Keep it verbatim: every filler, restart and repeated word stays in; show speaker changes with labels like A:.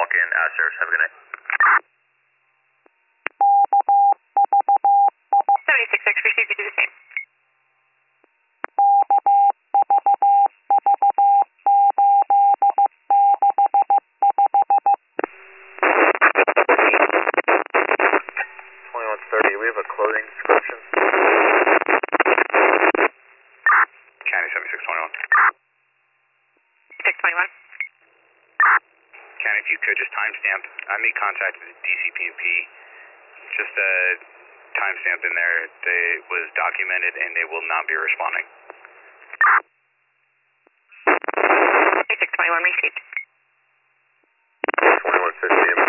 A: walk in, uh, service. Have a good night.
B: seventy-six X, received, you do the same.
A: twenty-one thirty, we have a clothing description.
C: County seventy-six twenty-one.
B: six twenty-one.
C: County, if you could just timestamp. I made contact with D C P and P. Just a timestamp in there that was documented and they will not be responding.
B: six twenty-one, received.
A: twenty-one fifty.